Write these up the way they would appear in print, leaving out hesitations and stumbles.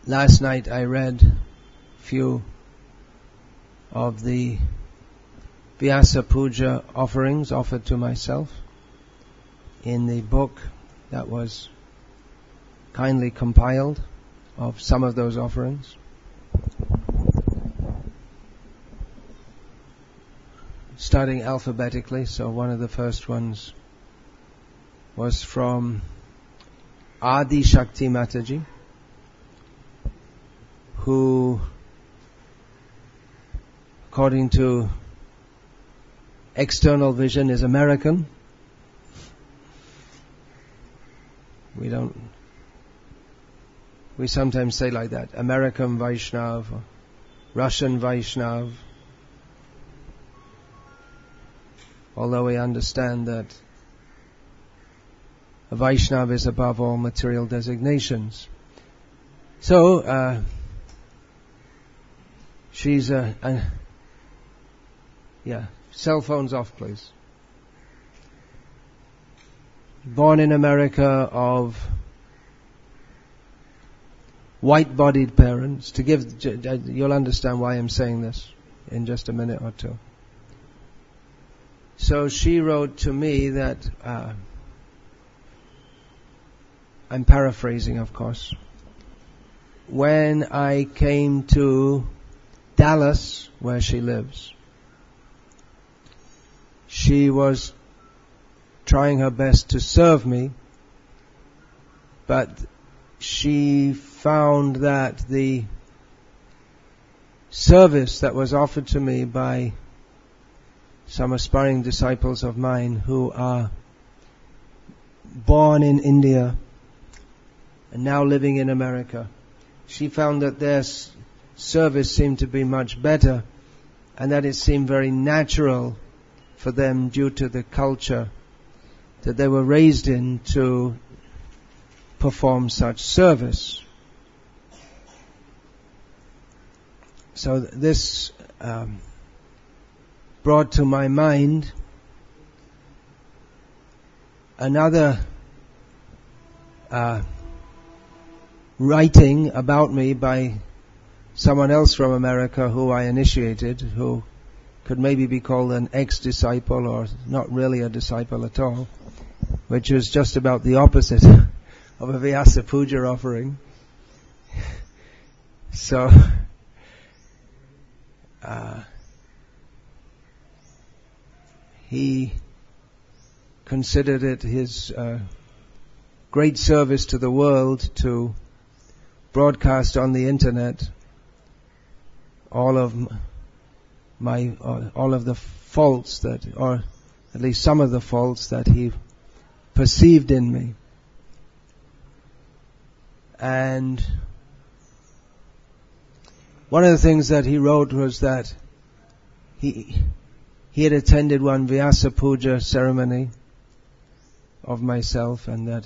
Last night I read a few of the Vyasa Puja offerings offered to myself in the book that was kindly compiled of some of those offerings. Starting alphabetically, so one of the first ones was from Adi Shakti Mataji, who, according to external vision, is American. We sometimes say like that, American Vaishnav, or Russian Vaishnav, although we understand that a Vaishnav is above all material designations. So, she's cell phones off, please. Born in America of white-bodied parents. You'll understand why I'm saying this in just a minute or two. So she wrote to me that, I'm paraphrasing, of course, when I came to Dallas, where she lives, she was trying her best to serve me, but she found that the service that was offered to me by some aspiring disciples of mine who are born in India and now living in America, she found that their service seemed to be much better, and that it seemed very natural for them, due to the culture that they were raised in, to perform such service. So this brought to my mind another writing about me by someone else from America who I initiated, who could maybe be called an ex-disciple or not really a disciple at all, which was just about the opposite of a Vyasa Puja offering. So, he considered it his great service to the world to broadcast on the internet all of the faults that, or at least some of the faults that he perceived in me. And one of the things that he wrote was that he had attended one Vyasa Puja ceremony of myself, and that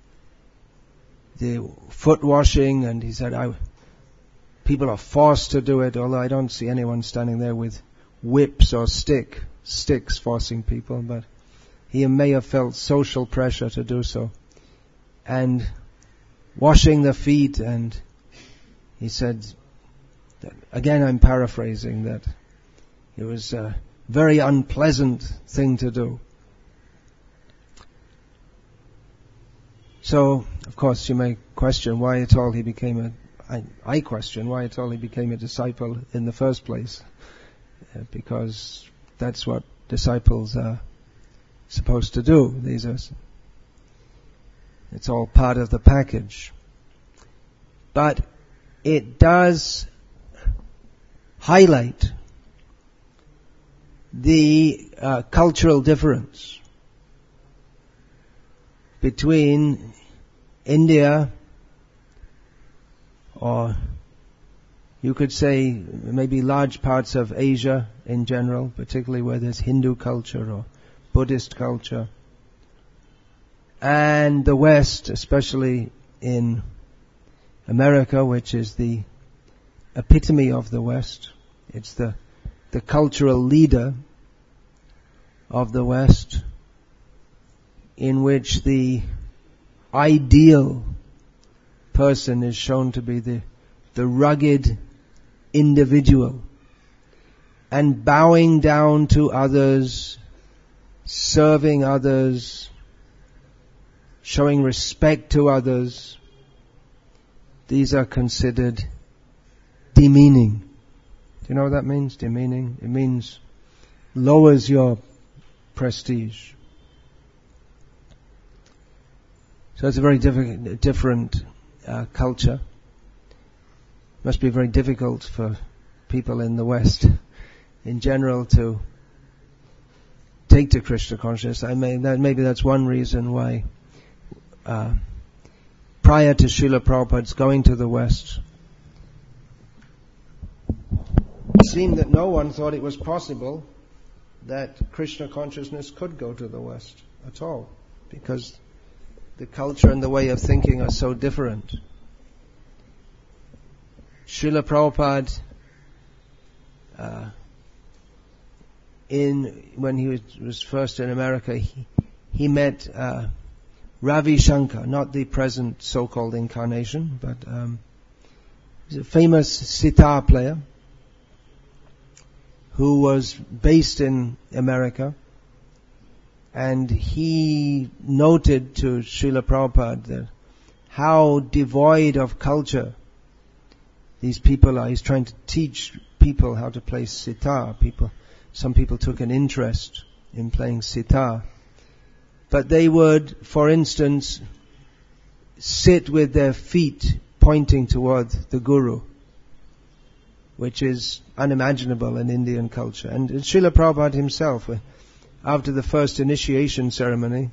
the foot washing, and he said people are forced to do it, although I don't see anyone standing there with whips or sticks forcing people, but he may have felt social pressure to do so. And washing the feet, and he said that, again I'm paraphrasing, that it was a very unpleasant thing to do. So, of course, you may question why at all he became I question why at all he became a disciple in the first place, because that's what disciples are supposed to do. It's all part of the package. But it does highlight the cultural difference between India, or you could say maybe large parts of Asia in general, particularly where there's Hindu culture or Buddhist culture, and the West, especially in America, which is the epitome of the West. It's the cultural leader of the West, in which the ideal person is shown to be the the rugged individual, and bowing down to others, serving others, showing respect to others, these are considered demeaning. Do you know what that means, demeaning? It means lowers your prestige. So it's a very different culture. Must be very difficult for people in the West in general to take to Krishna consciousness. Maybe that's one reason why prior to Srila Prabhupada's going to the West, it seemed that no one thought it was possible that Krishna consciousness could go to the West at all, because the culture and the way of thinking are so different. Srila Prabhupada, when he was first in America, he met Ravi Shankar, not the present so-called incarnation, but he's a famous sitar player who was based in America, and he noted to Srila Prabhupada that how devoid of culture these people are. He's trying to teach people how to play sitar. Some people took an interest in playing sitar. But they would, for instance, sit with their feet pointing toward the Guru, which is unimaginable in Indian culture. And Srila Prabhupada himself, after the first initiation ceremony,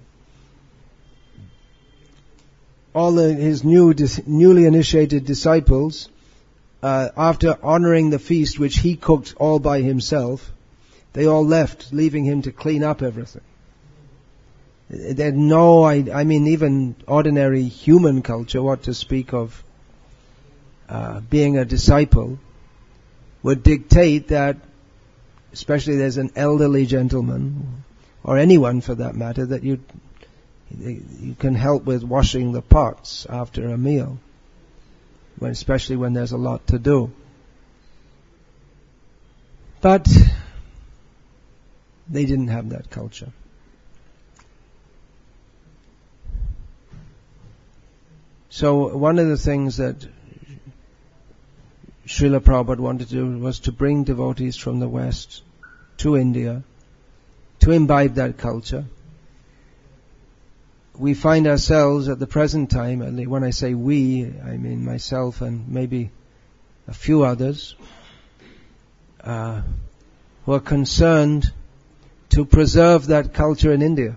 all his newly initiated disciples, after honoring the feast which he cooked all by himself, they all left, leaving him to clean up everything. They had even ordinary human culture, what to speak of being a disciple, would dictate that, especially there's an elderly gentleman, or anyone for that matter, that you can help with washing the pots after a meal, especially when there's a lot to do. But they didn't have that culture. So one of the things that Srila Prabhupada wanted to do was to bring devotees from the West to India, to imbibe that culture. We find ourselves at the present time, and when I say we, I mean myself and maybe a few others, who are concerned to preserve that culture in India.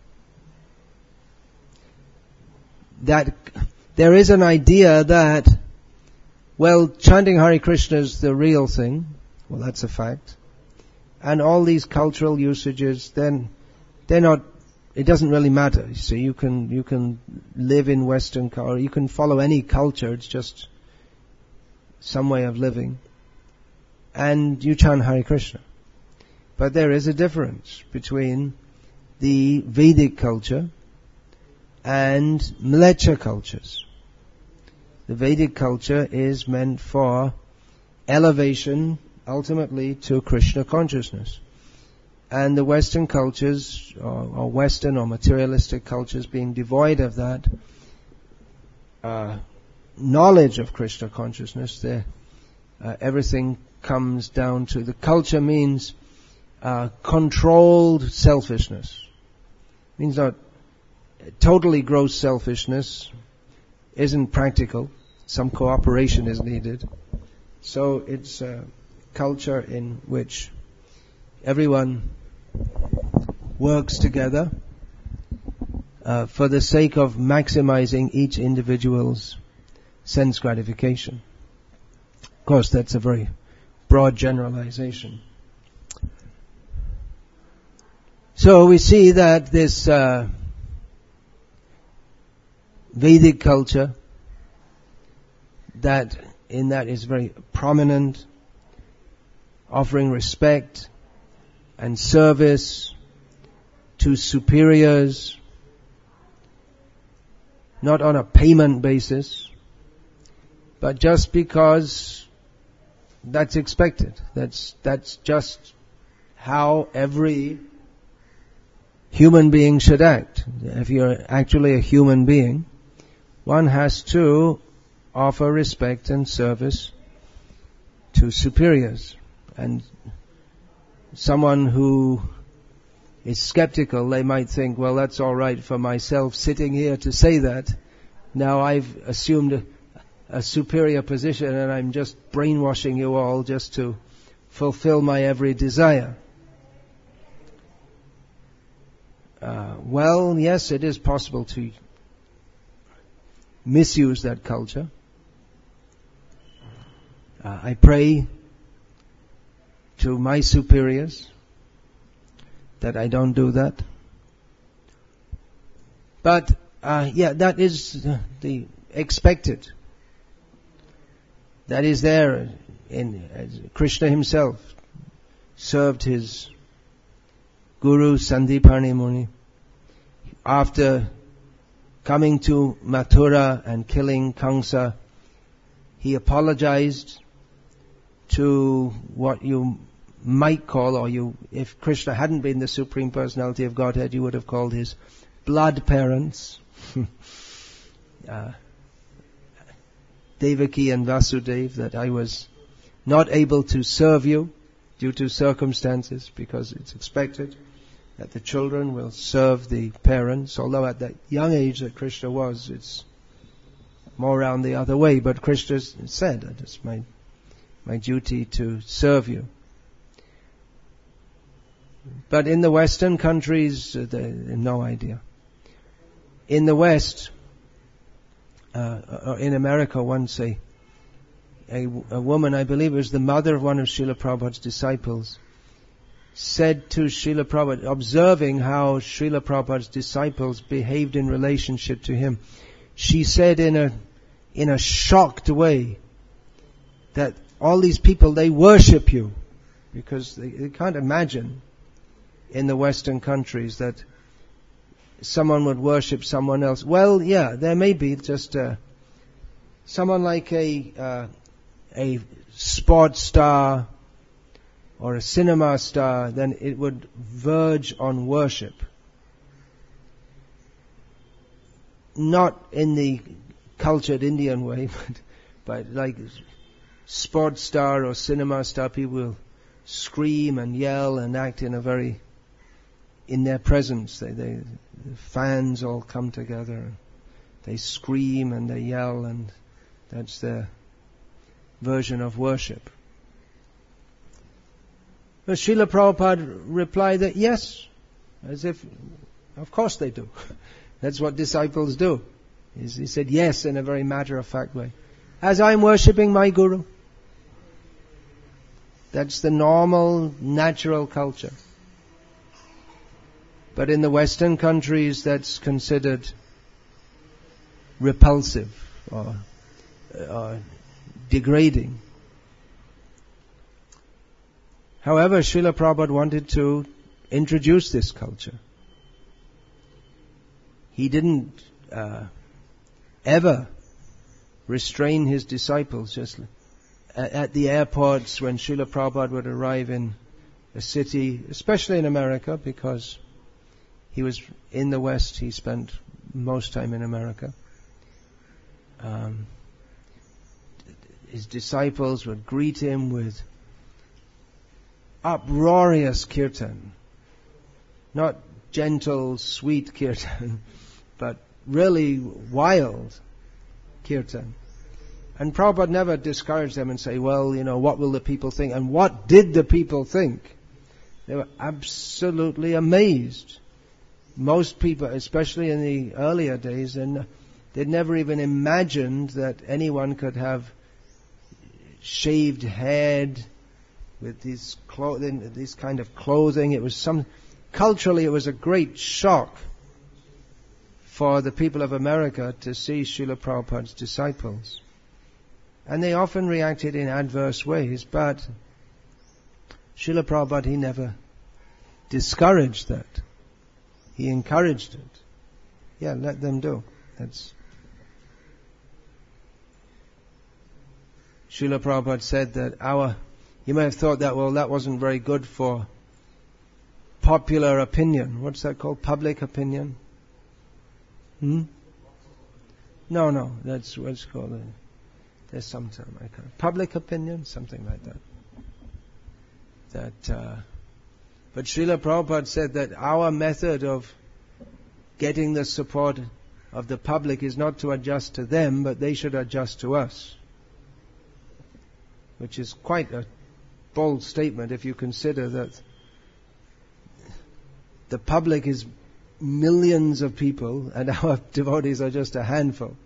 That there is an idea that, well, chanting Hare Krishna is the real thing. Well, that's a fact. And all these cultural usages, then they're not, it doesn't really matter. You see, you can live in Western culture, you can follow any culture, it's just some way of living. And you chant Hare Krishna. But there is a difference between the Vedic culture and Mleccha cultures. The Vedic culture is meant for elevation, ultimately, to Krishna consciousness. And the Western cultures, or Western or materialistic cultures, being devoid of that knowledge of Krishna consciousness, everything comes down to, the culture means controlled selfishness. It means not totally gross selfishness isn't practical. Some cooperation is needed. So it's a culture in which everyone works together for the sake of maximizing each individual's sense gratification. Of course, that's a very broad generalization. So we see that this Vedic culture, that is very prominent, offering respect and service to superiors, not on a payment basis, But just because that's expected, that's just how every human being should act. If you're actually a human being, one has to offer respect and service to superiors. And someone who is skeptical, they might think, well, that's all right for myself sitting here to say that. Now I've assumed a superior position and I'm just brainwashing you all just to fulfill my every desire. Well, yes, it is possible to misuse that culture. I pray to my superiors that I don't do that. But, that is the expected. That is there in Krishna himself served his Guru Sandipani Muni. After coming to Mathura and killing Kamsa, he apologized to what you might call, if Krishna hadn't been the Supreme Personality of Godhead, you would have called his blood parents, Devaki and Vasudev, that I was not able to serve you due to circumstances, because it's expected that the children will serve the parents, although at that young age that Krishna was, it's more around the other way. But Krishna said that it's my duty to serve you. But in the Western countries, they have no idea. In the West, in America, once a woman, I believe it was the mother of one of Srila Prabhupada's disciples, said to Srila Prabhupada, observing how Srila Prabhupada's disciples behaved in relationship to him, she said in a shocked way that all these people, they worship you, because they can't imagine in the Western countries that someone would worship someone else. Well, yeah, there may be just someone like a sports star or a cinema star, then it would verge on worship. Not in the cultured Indian way, but like sports star or cinema star, people will scream and yell and act in their presence. The fans all come together. They scream and they yell, and that's their version of worship. But Srila Prabhupada replied that yes, as if, of course they do. That's what disciples do. He said yes in a very matter-of-fact way. As I'm worshipping my Guru. That's the normal, natural culture. But in the Western countries, that's considered repulsive or degrading. However, Srila Prabhupada wanted to introduce this culture. He didn't ever restrain his disciples. Just at the airports, when Srila Prabhupada would arrive in a city, especially in America, because he was in the West, he spent most time in America. His disciples would greet him with uproarious kirtan. Not gentle, sweet kirtan, but really wild kirtan. And Prabhupada never discouraged them and say, well, what will the people think? And what did the people think? They were absolutely amazed. Most people, especially in the earlier days, they'd never even imagined that anyone could have shaved head with this kind of clothing. It was culturally it was a great shock for the people of America to see Srila Prabhupada's disciples. And they often reacted in adverse ways, but Srila Prabhupada, he never discouraged that. He encouraged it. Yeah, let them do. Srila Prabhupada said that you may have thought that, well, that wasn't very good for popular opinion. What's that called? Public opinion? No, that's what's called. There's some term I can't. Public opinion, something like that. But Srila Prabhupada said that our method of getting the support of the public is not to adjust to them, but they should adjust to us. Which is quite a bold statement if you consider that the public is millions of people and our devotees are just a handful.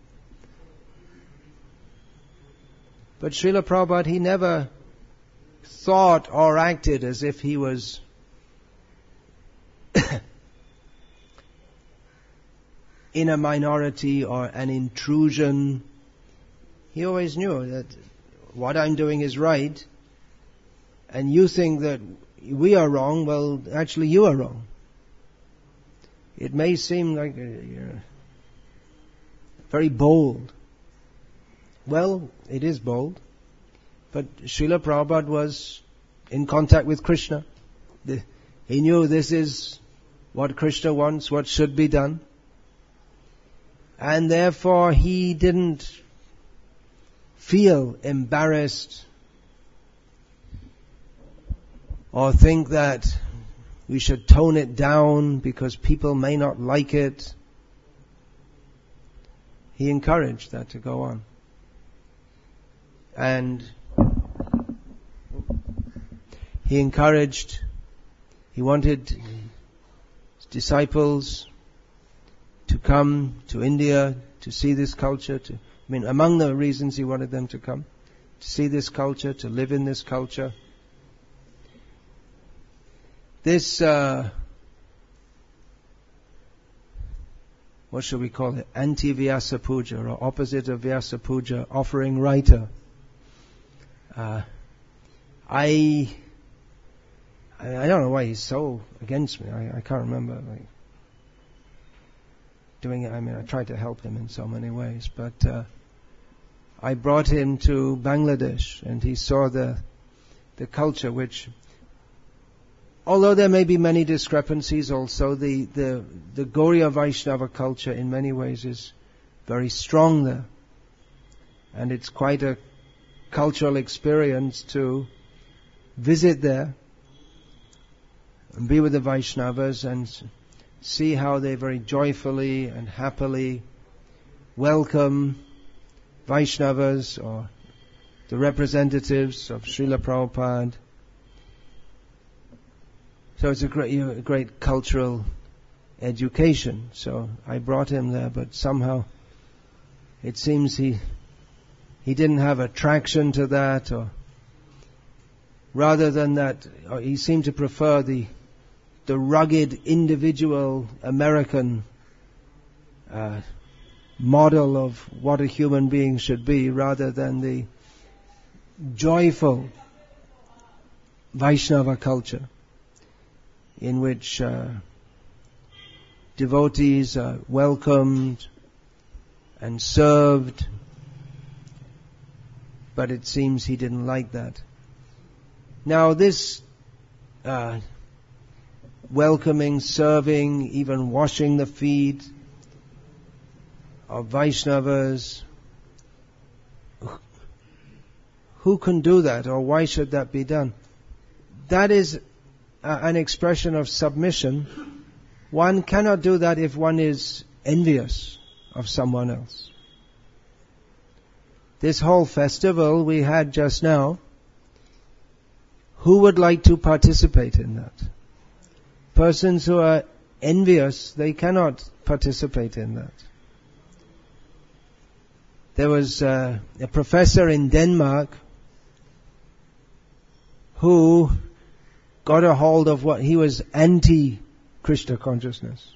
But Srila Prabhupada, he never thought or acted as if he was in a minority or an intrusion. He always knew that what I'm doing is right, and you think that we are wrong, well, actually you are wrong. It may seem like very bold. Well, it is bold, but Srila Prabhupada was in contact with Krishna. He knew this is what Krishna wants, what should be done. And therefore he didn't feel embarrassed or think that we should tone it down because people may not like it. He encouraged that to go on. And he wanted his disciples to come to India to see this culture. Among the reasons he wanted them to come, to see this culture, to live in this culture. This, what shall we call it? Anti-Vyasa Puja, or opposite of Vyasa Puja, offering writer. I don't know why he's so against me. I can't remember doing it. I tried to help him in so many ways, but I brought him to Bangladesh, and he saw the culture, which, although there may be many discrepancies also, the Gauriya Vaishnava culture in many ways is very strong there. And it's quite a cultural experience to visit there and be with the Vaishnavas and see how they very joyfully and happily welcome Vaishnavas or the representatives of Srila Prabhupada. So it's a great cultural education. So I brought him there, but somehow it seems he didn't have attraction to that, or rather than that, he seemed to prefer the rugged individual American model of what a human being should be, rather than the joyful Vaishnava culture in which devotees are welcomed and served. But it seems he didn't like that. Now this welcoming, serving, even washing the feet of Vaishnavas, who can do that, or why should that be done? That is an expression of submission. One cannot do that if one is envious of someone else. This whole festival we had just now, who would like to participate in that? Persons who are envious, they cannot participate in that. There was a professor in Denmark who got a hold of what he was anti-Krishna consciousness.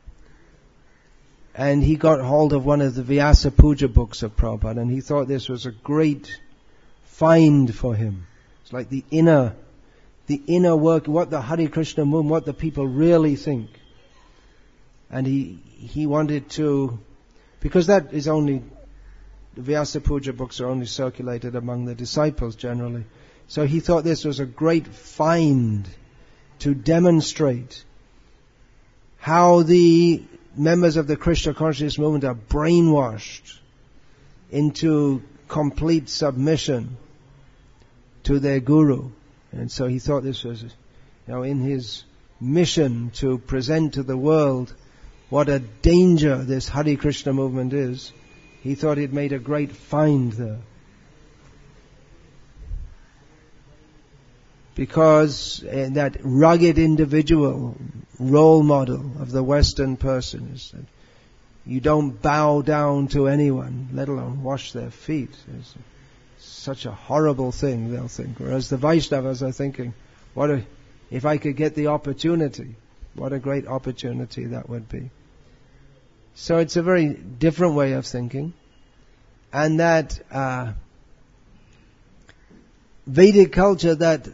And he got hold of one of the Vyasa Puja books of Prabhupada, and he thought this was a great find for him. It's like the inner work, what the Hare Krishna movement, what the people really think. And he wanted to, because that is only Vyasa Puja books are only circulated among the disciples generally. So he thought this was a great find to demonstrate how the members of the Krishna consciousness movement are brainwashed into complete submission to their guru. And so he thought this was, in his mission to present to the world what a danger this Hare Krishna movement is, he thought he'd made a great find there. Because that rugged individual role model of the Western person is that you don't bow down to anyone, let alone wash their feet. It's such a horrible thing, they'll think. Whereas the Vaishnavas are thinking, if I could get the opportunity, what a great opportunity that would be. So it's a very different way of thinking. And that Vedic culture that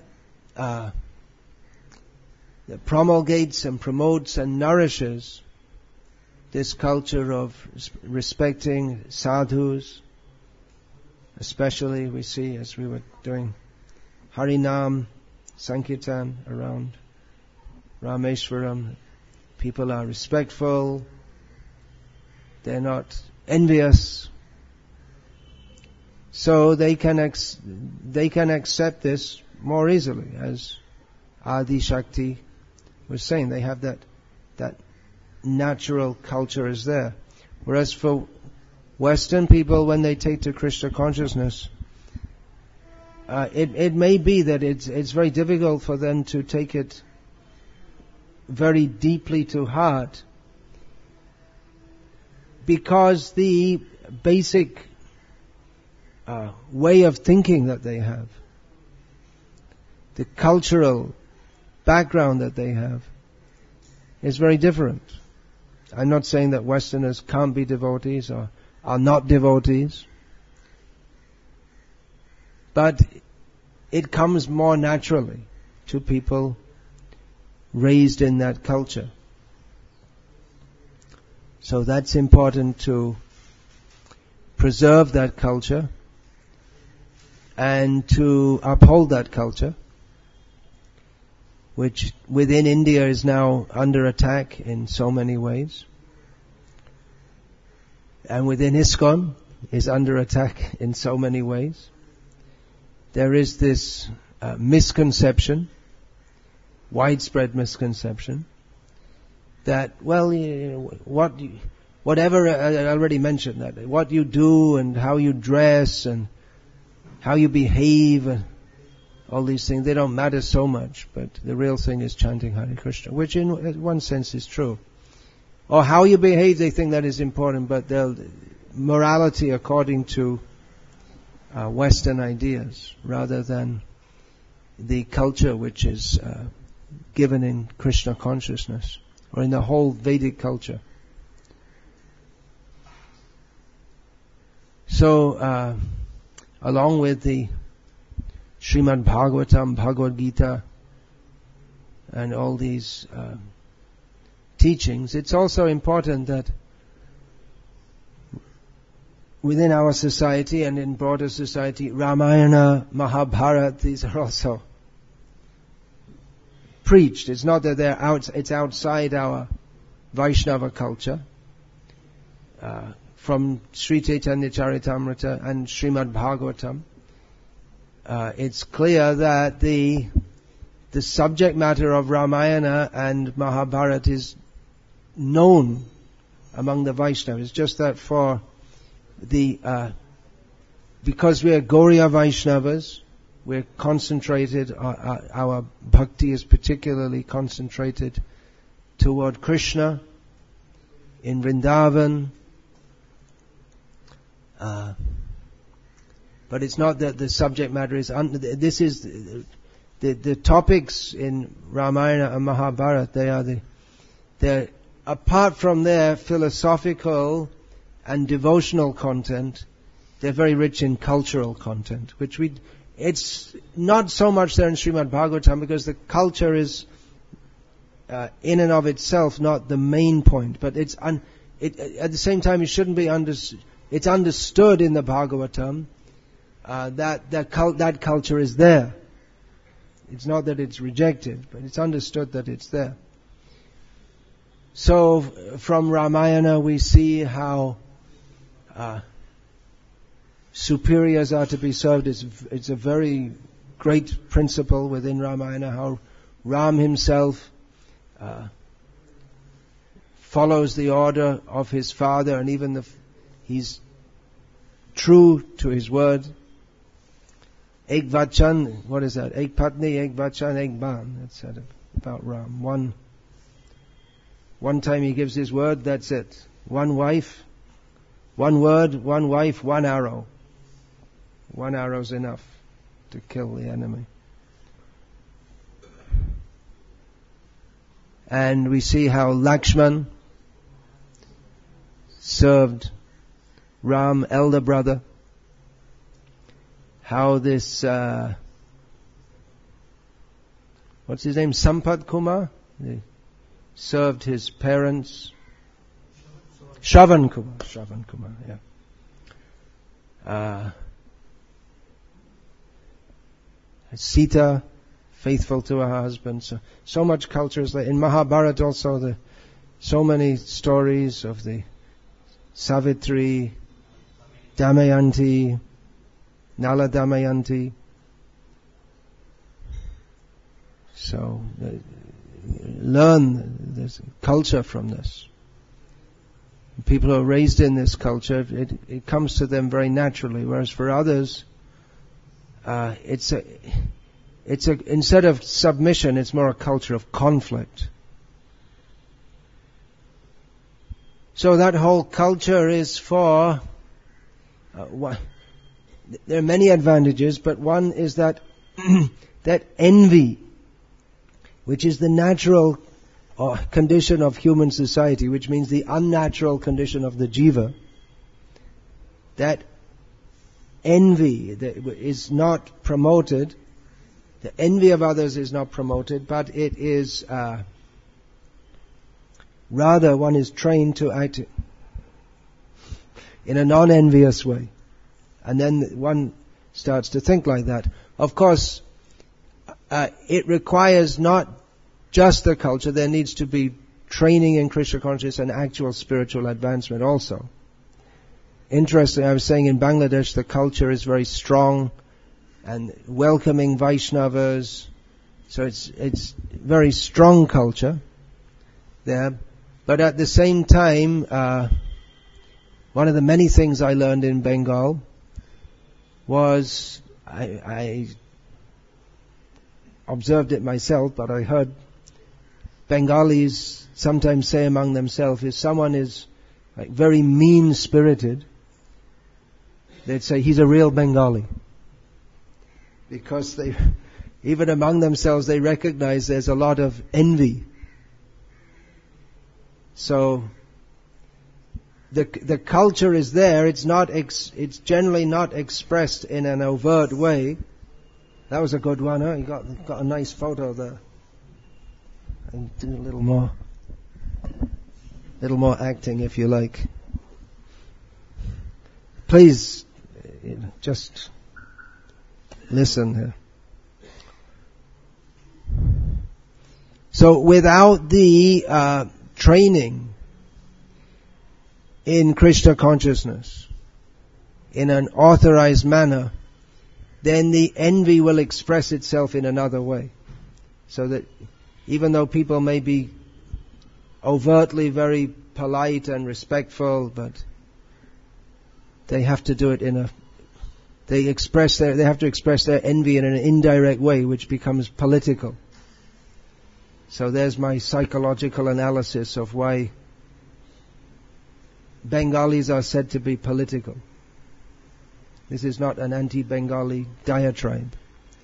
promulgates and promotes and nourishes this culture of respecting sadhus, especially we see as we were doing Harinam, Sankirtan around Rameshwaram, people are respectful, they're not envious, so they can accept this more easily, as Adi Shakti was saying. They have that natural culture is there. Whereas for Western people, when they take to Krishna consciousness, it may be that it's very difficult for them to take it very deeply to heart, because the basic way of thinking that they have, the cultural background that they have, is very different. I'm not saying that Westerners can't be devotees or are not devotees, but it comes more naturally to people raised in that culture. So that's important to preserve that culture and to uphold that culture, which within India is now under attack in so many ways. And within ISKCON is under attack in so many ways. There is this misconception, widespread misconception, that, whatever, I already mentioned that, what you do and how you dress and how you behave and all these things, they don't matter so much, but the real thing is chanting Hare Krishna, which in one sense is true. Or how you behave, they think that is important, but morality according to Western ideas, rather than the culture which is given in Krishna consciousness, or in the whole Vedic culture. So, along with the Srimad Bhagavatam, Bhagavad Gita, and all these teachings, it's also important that within our society and in broader society, Ramayana, Mahabharata, these are also preached. It's not that it's outside our Vaishnava culture. From Sri Chaitanya Charitamrita and Srimad Bhagavatam, it's clear that the subject matter of Ramayana and Mahabharata is known among the Vaishnavas. It's just that for because we are Gauriya Vaishnavas, we're concentrated, our bhakti is particularly concentrated toward Krishna in Vrindavan. But it's not that the subject matter is, this is the topics in Ramayana and Mahabharata, they're apart from their philosophical and devotional content, they're very rich in cultural content, it's not so much there in Srimad Bhagavatam, because the culture is in and of itself not the main point, but at the same time it shouldn't be it's understood in the Bhagavatam that culture is there. It's not that it's rejected, but it's understood that it's there. So from Ramayana we see how superiors are to be served. It's a very great principle within Ramayana, how Ram himself follows the order of his father, and even he's true to his word. Ek vachan, what is that? Ek patni, ek vachan, ek ban. That's said about Ram. One time he gives his word, that's it. One wife, one word, one wife, one arrow. One arrow's enough to kill the enemy. And we see how Lakshman served Ram, elder brother. How this, what's his name? Sampat Kumar? He served his parents. Shravan Kumar, yeah. Sita, faithful to her husband. So much culture is there. In Mahabharata also, so many stories of the Savitri, Damayanti, Nala Damayanti. So, learn this culture from this. People who are raised in this culture, it comes to them very naturally, whereas for others, instead of submission, it's more a culture of conflict. So that whole culture is for, there are many advantages, but one is that, that envy, which is the natural condition of human society, which means the unnatural condition of the jiva, that envy is not promoted. The envy of others is not promoted, but it is rather one is trained to act in a non-envious way. And then one starts to think like that. Of course, it requires not just the culture, there needs to be training in Krishna consciousness and actual spiritual advancement also. Interesting, I was saying in Bangladesh the culture is very strong and welcoming Vaishnavas. So it's very strong culture there. But at the same time, one of the many things I learned in Bengal was, I observed it myself, but I heard Bengalis sometimes say among themselves, if someone is like very mean-spirited, they'd say he's a real Bengali. Because even among themselves, they recognize there's a lot of envy. So, the culture is there, it's generally not expressed in an overt way. That was a good one, huh? You got a nice photo there. And do a little more acting if you like. Please, just listen here. So without the training in Krishna consciousness in an authorized manner, then the envy will express itself in another way. So that even though people may be overtly very polite and respectful, but they have to do it they have to express their envy in an indirect way, which becomes political. So there's my psychological analysis of why Bengalis are said to be political. This is not an anti-Bengali diatribe.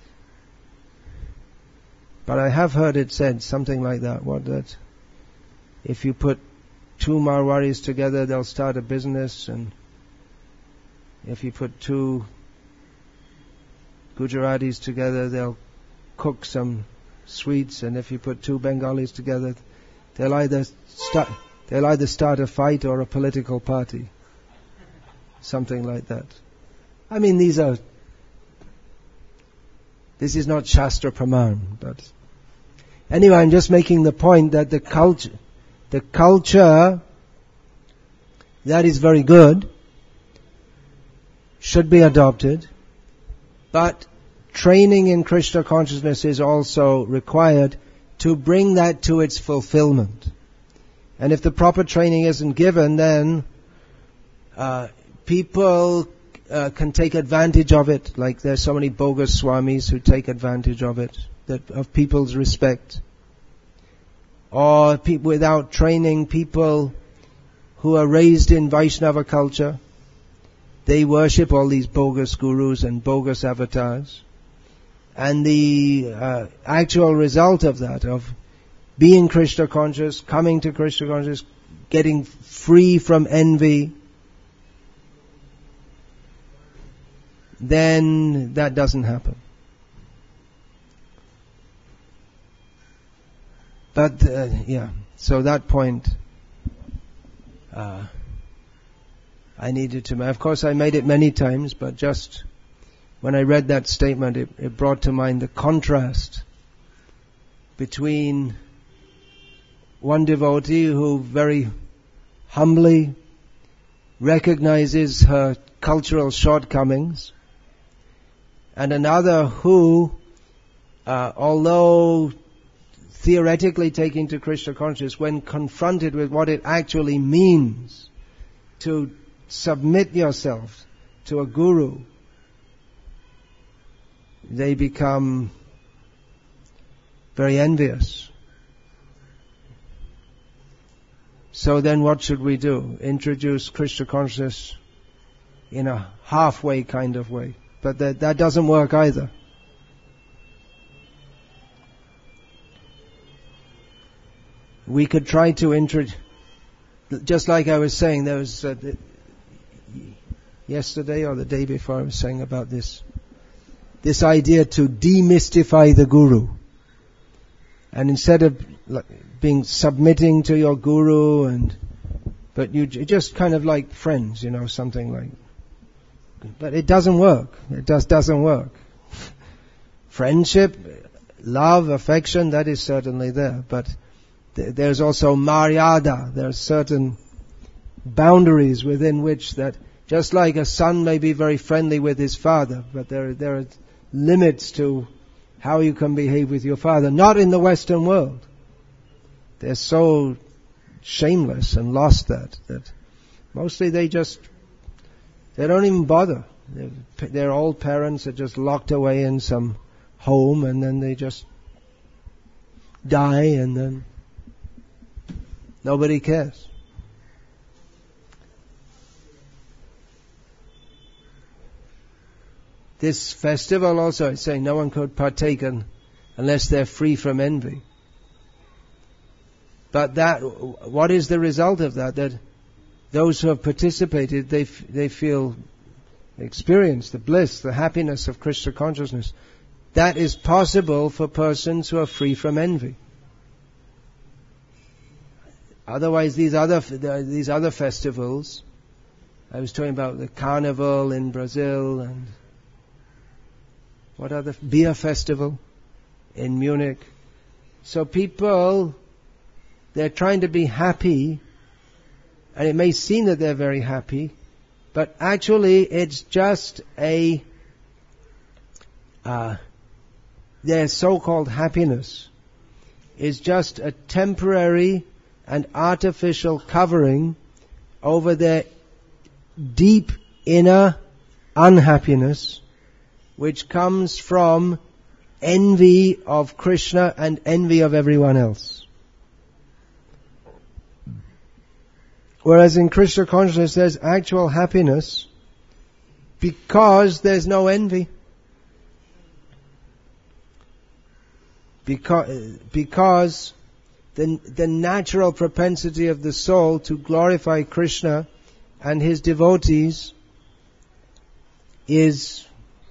But I have heard it said something like that, that if you put two Marwaris together, they'll start a business, and if you put two Gujaratis together, they'll cook some sweets, and if you put two Bengalis together, they'll either start a fight or a political party. something like that. I mean, this is not Shastra Praman, but anyway, I'm just making the point that the culture that is very good should be adopted, but training in Krishna consciousness is also required to bring that to its fulfillment. And if the proper training isn't given, then people can take advantage of it. Like there's so many bogus swamis who take advantage of it, of people's respect. Or without training, people who are raised in Vaishnava culture, they worship all these bogus gurus and bogus avatars. And the actual result of that, of being Krishna conscious, coming to Krishna conscious, getting free from envy, then that doesn't happen. But, so that point, I needed to make. Of course, I made it many times, but just when I read that statement, it brought to mind the contrast between one devotee who very humbly recognizes her cultural shortcomings, and another who, although theoretically taking to Krishna consciousness, when confronted with what it actually means to submit yourself to a guru, they become very envious. So then what should we do? Introduce Krishna consciousness in a halfway kind of way. But that doesn't work either. We could try to introduce, just like I was saying, there was yesterday or the day before I was saying about this idea to demystify the guru. And instead of submitting to your guru but you just kind of like friends, something like. But it doesn't work. It just doesn't work. Friendship, love, affection, that is certainly there. But there's also maryada. There are certain boundaries within which that, just like a son may be very friendly with his father, but there are limits to how you can behave with your father. Not in the Western world. They're so shameless and lost that mostly they don't even bother. Their old parents are just locked away in some home, and then they just die, and then nobody cares. This festival also, it's saying no one could partake unless they're free from envy. But what is the result of that? That those who have participated, they experience the bliss, the happiness of Krishna consciousness. That is possible for persons who are free from envy. Otherwise, these other festivals, I was talking about the carnival in Brazil, and what other beer festival in Munich. So people, they're trying to be happy, and it may seem that they're very happy, but actually it's just their so-called happiness is just a temporary and artificial covering over their deep inner unhappiness, which comes from envy of Krishna and envy of everyone else. Whereas in Krishna consciousness there's actual happiness because there's no envy. Because the natural propensity of the soul to glorify Krishna and his devotees is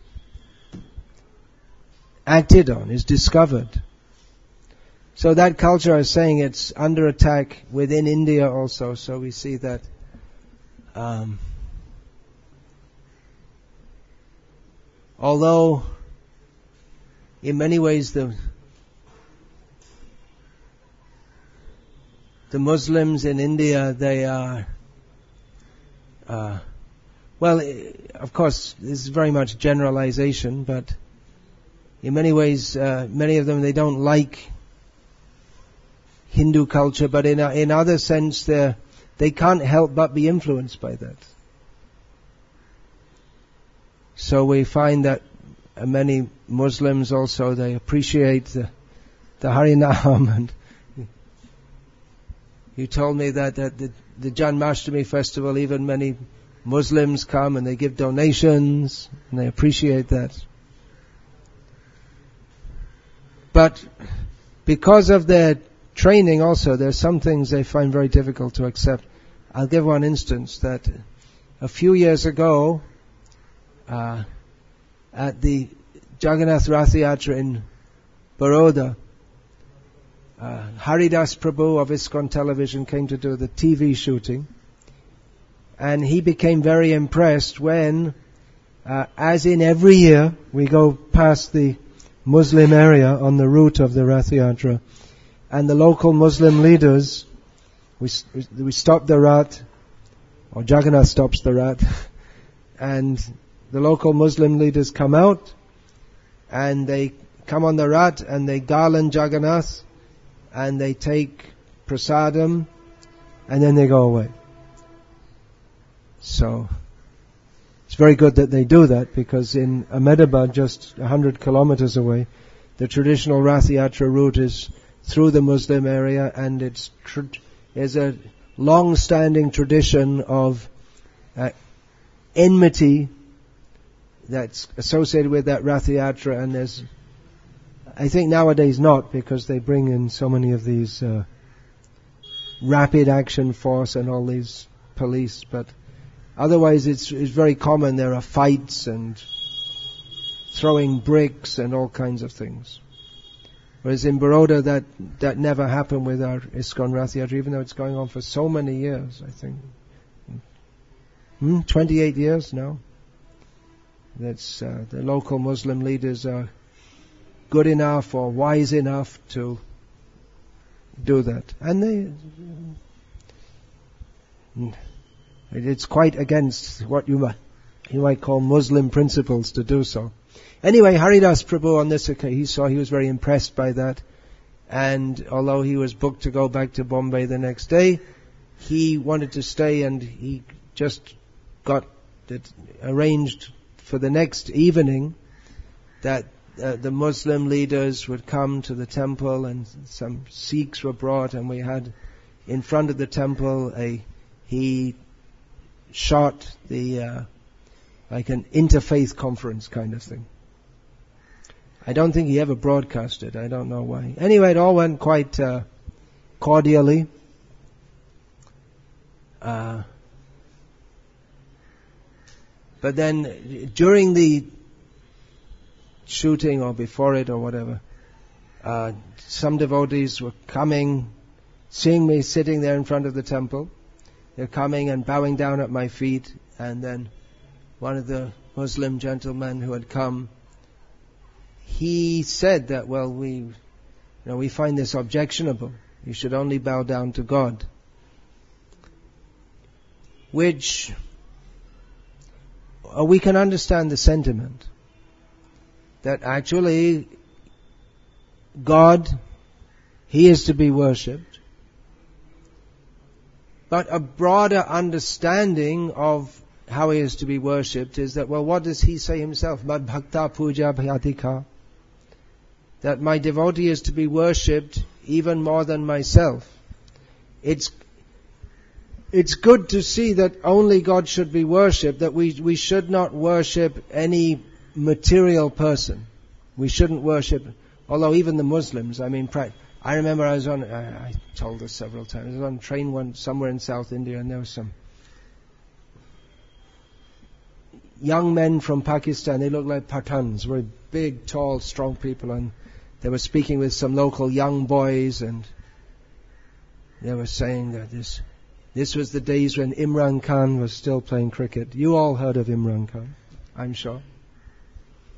acted on, is discovered. So that culture, I was saying, it's under attack within India also. So we see that although in many ways the Muslims in India, they are, well, of course, this is very much generalization, but in many ways, many of them, they don't like Hindu culture, but in other sense, they can't help but be influenced by that. So we find that many Muslims also, they appreciate the Harinam, and you told me that at the Janmashtami festival, even many Muslims come and they give donations, and they appreciate that. But because of their training also, there's some things they find very difficult to accept. I'll give one instance that a few years ago, at the Jagannath Rath Yatra in Baroda, Haridas Prabhu of ISKCON Television came to do the TV shooting, and he became very impressed when, as in every year, we go past the Muslim area on the route of the Rath Yatra, and the local Muslim leaders, we stop the Rath, or Jagannath stops the Rath, and the local Muslim leaders come out, and they come on the Rath, and they garland Jagannath, and they take prasadam, and then they go away. So, it's very good that they do that, because in Ahmedabad, just 100 kilometers away, the traditional Rath Yatra route is through the Muslim area, and there's a long-standing tradition of enmity that's associated with that Rath Yatra, and there's, I think nowadays not, because they bring in so many of these rapid action force and all these police, but otherwise it's very common. There are fights and throwing bricks and all kinds of things. Whereas in Baroda that never happened with our ISKCON Rath Yatra, even though it's going on for so many years, I think. 28 years now. That's the local Muslim leaders are good enough or wise enough to do that. And it's quite against what you might call Muslim principles to do so. Anyway, Haridas Prabhu on this occasion, he was very impressed by that, and although he was booked to go back to Bombay the next day, he wanted to stay, and he just got it arranged for the next evening that the Muslim leaders would come to the temple, and some Sikhs were brought, and we had in front of the temple he shot the like an interfaith conference kind of thing. I don't think he ever broadcast it. I don't know why. Anyway, it all went quite cordially. But then during the shooting or before it or whatever, some devotees were coming, seeing me sitting there in front of the temple. They're coming and bowing down at my feet, and then one of the Muslim gentlemen who had come, he said that, well, we find this objectionable. You should only bow down to God. Which, we can understand the sentiment that actually God, He is to be worshipped. But a broader understanding of how He is to be worshipped is that, well, what does He say Himself? Mad bhakta puja bhayadika. That my devotee is to be worshipped even more than myself. It's good to see that only God should be worshipped, that we should not worship any material person. We shouldn't worship, although even the Muslims, I remember I told this several times, I was on a train somewhere in South India, and there was some young men from Pakistan. They looked like Pathans, very big, tall, strong people, and they were speaking with some local young boys, and they were saying that this was the days when Imran Khan was still playing cricket. You all heard of Imran Khan, I'm sure.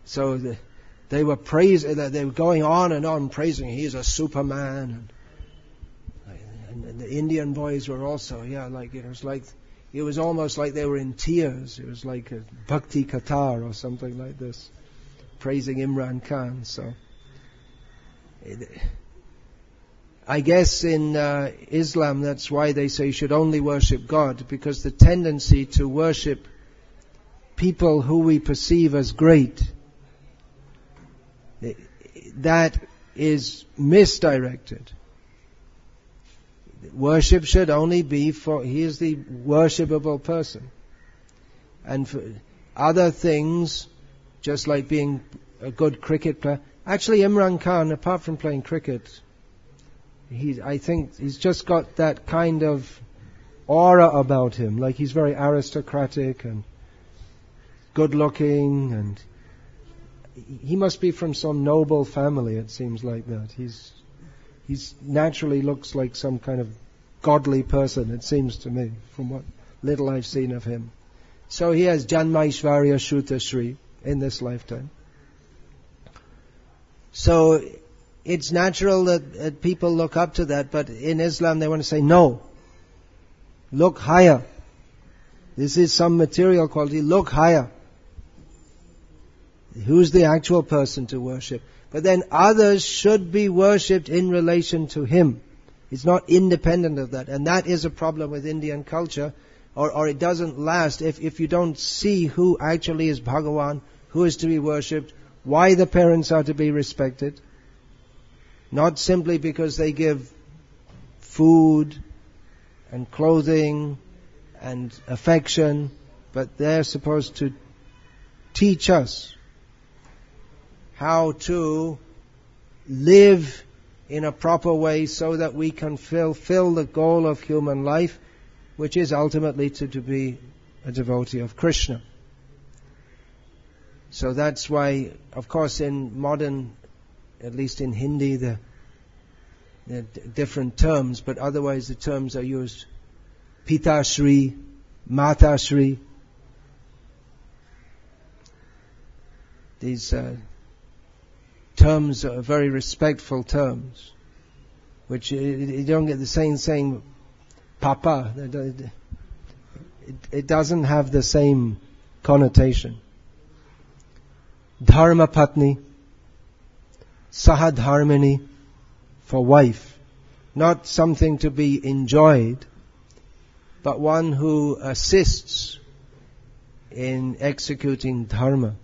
So they were they were going on and on praising, he's a Superman. And the Indian boys were also, it was almost like they were in tears. It was like a Bhakti Katar or something like this, praising Imran Khan. So, I guess in Islam, that's why they say you should only worship God, because the tendency to worship people who we perceive as great, that is misdirected. Worship should only be he is the worshipable person. And for other things, just like being a good cricket player. Actually, Imran Khan, apart from playing cricket, I think he's just got that kind of aura about him. Like he's very aristocratic and good looking, and he must be from some noble family, it seems like that. He's naturally looks like some kind of godly person, it seems to me, from what little I've seen of him. So he has Janmaishvarya Shruta Shri in this lifetime. So it's natural that people look up to that, but in Islam they want to say, no, look higher. This is some material quality, look higher. Who's the actual person to worship? But then others should be worshipped in relation to him. It's not independent of that. And that is a problem with Indian culture, or it doesn't last if you don't see who actually is Bhagavan, who is to be worshipped, why the parents are to be respected. Not simply because they give food and clothing and affection, but they're supposed to teach us how to live in a proper way so that we can fulfill the goal of human life, which is ultimately to be a devotee of Krishna. So that's why, of course, in modern, at least in Hindi, there are different terms, but otherwise the terms are used. Pita Shri, Mata Shri. These terms are very respectful terms, which you don't get the same saying Papa. It doesn't have the same connotation. Dharma Patni, Sahadharmini, for wife. Not something to be enjoyed, but one who assists in executing dharma.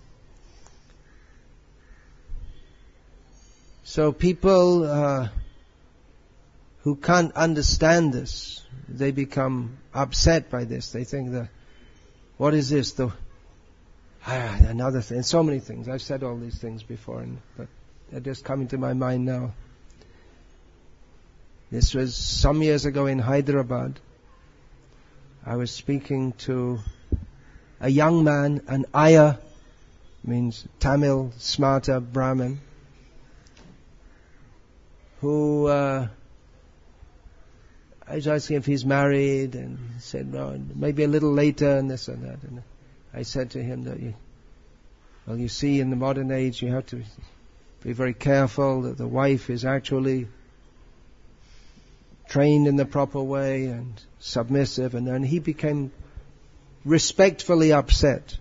So people who can't understand this, they become upset by this. They think that, what is this? Another thing. So many things. I've said all these things before, but they're just coming to my mind now. This was some years ago in Hyderabad. I was speaking to a young man, an Iyer, means Tamil, smarta Brahmin, who I was asking if he's married, and he said, no, maybe a little later, and this and that. And I said to him that, you see, in the modern age, you have to be very careful that the wife is actually trained in the proper way and submissive. And then he became respectfully upset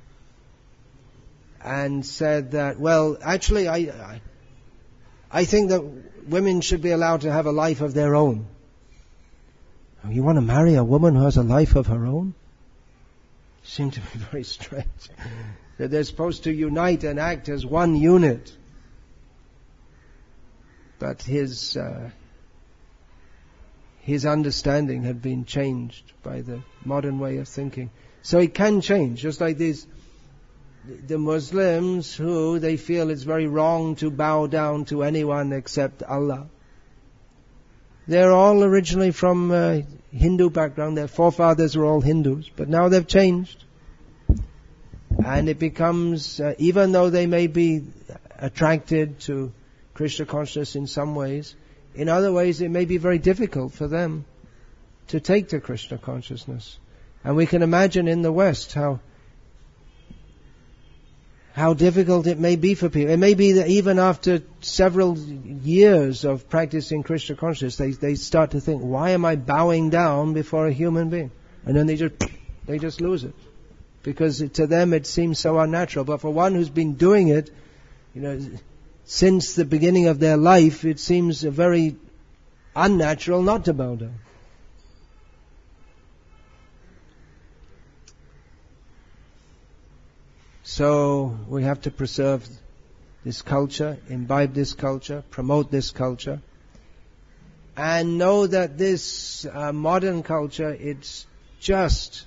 and said that, well, actually, I think that women should be allowed to have a life of their own. You want to marry a woman who has a life of her own? Seemed to be very strange. That they're supposed to unite and act as one unit. But his understanding had been changed by the modern way of thinking. So it can change, just like the Muslims who they feel it's very wrong to bow down to anyone except Allah. They're all originally from Hindu background. Their forefathers were all Hindus, but now they've changed. And it becomes, even though they may be attracted to Krishna consciousness in some ways, in other ways it may be very difficult for them to take to Krishna consciousness. And we can imagine in the West how how difficult it may be for people. It may be that even after several years of practicing Krishna consciousness, they start to think, why am I bowing down before a human being? And then they just lose it. Because to them it seems so unnatural. But for one who's been doing it, since the beginning of their life, it seems very unnatural not to bow down. So we have to preserve this culture, imbibe this culture, promote this culture, and know that this modern culture, it's just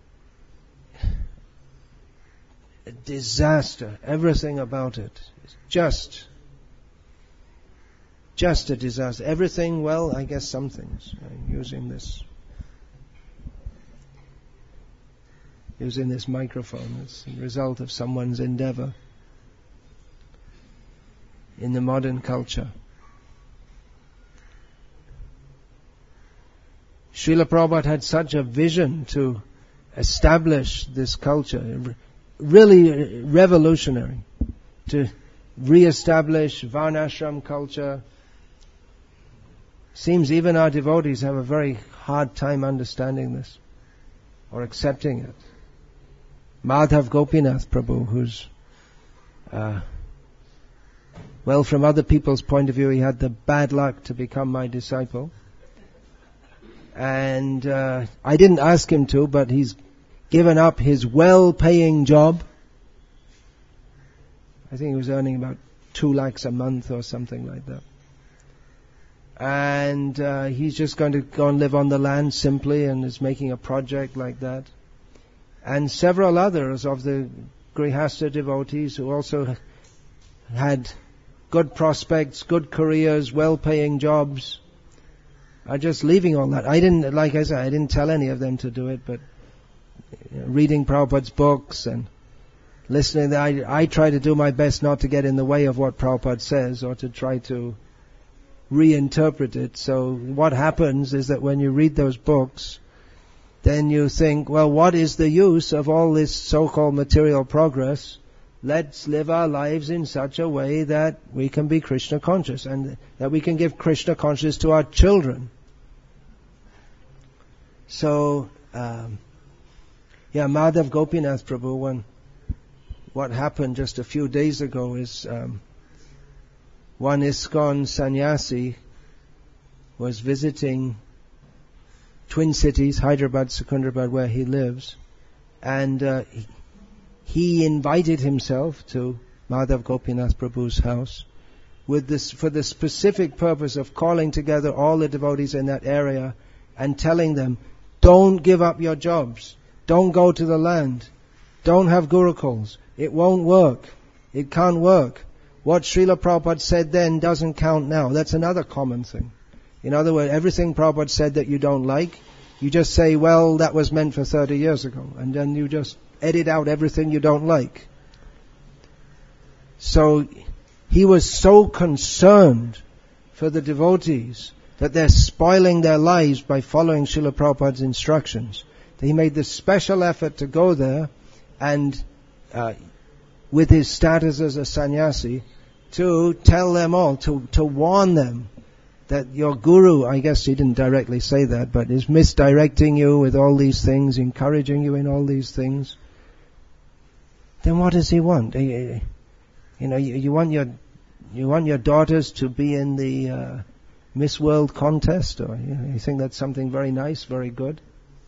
a disaster. Everything about it is just a disaster. Everything, well, I guess some things. I'm using this microphone as a result of someone's endeavor in the modern culture. Srila Prabhupada had such a vision to establish this culture, really revolutionary, to re-establish Varnashram culture. Seems even our devotees have a very hard time understanding this or accepting it. Madhav Gopinath Prabhu, who's, from other people's point of view, he had the bad luck to become my disciple. And I didn't ask him to, but he's given up his well-paying job. I think he was earning about 2 lakhs a month or something like that. And he's just going to go and live on the land simply and is making a project like that. And several others of the Grihastha devotees who also had good prospects, good careers, well-paying jobs, are just leaving all that. I didn't tell any of them to do it, but reading Prabhupada's books and listening, I try to do my best not to get in the way of what Prabhupada says or to try to reinterpret it. So what happens is that when you read those books, then you think, well, what is the use of all this so-called material progress? Let's live our lives in such a way that we can be Krishna conscious and that we can give Krishna consciousness to our children. So, Madhav Gopinath Prabhu, what happened just a few days ago is one ISKCON sannyasi was visiting Twin Cities, Hyderabad, Secunderabad, where he lives, and he invited himself to Madhav Gopinath Prabhu's house for the specific purpose of calling together all the devotees in that area and telling them, don't give up your jobs, don't go to the land, don't have gurukuls, it won't work, it can't work. What Srila Prabhupada said then doesn't count now. That's another common thing. In other words, everything Prabhupada said that you don't like, you just say, well, that was meant for 30 years ago. And then you just edit out everything you don't like. So he was so concerned for the devotees that they're spoiling their lives by following Srila Prabhupada's instructions. He made this special effort to go there and, with his status as a sannyasi, to tell them all, to warn them that your guru, I guess he didn't directly say that, but is misdirecting you with all these things, encouraging you in all these things. Then what does he want? You want your daughters to be in the Miss World contest, or you think that's something very nice, very good?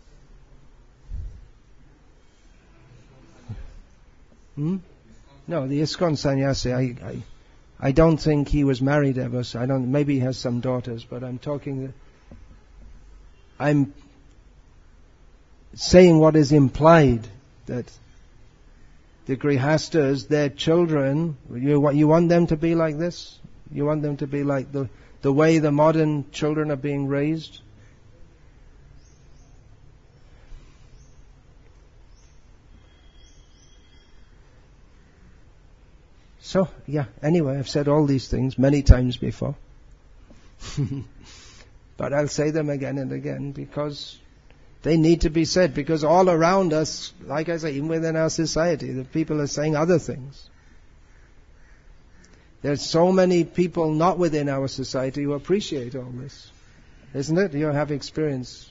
No, the ISKCON sannyasi, I don't think he was married ever, so maybe he has some daughters, but I'm saying what is implied, that the Grihastas, their children, you want them to be like this? You want them to be like the way the modern children are being raised? So, anyway, I've said all these things many times before. But I'll say them again and again because they need to be said. Because all around us, like I say, even within our society, the people are saying other things. There's so many people not within our society who appreciate all this. Isn't it? You have experience.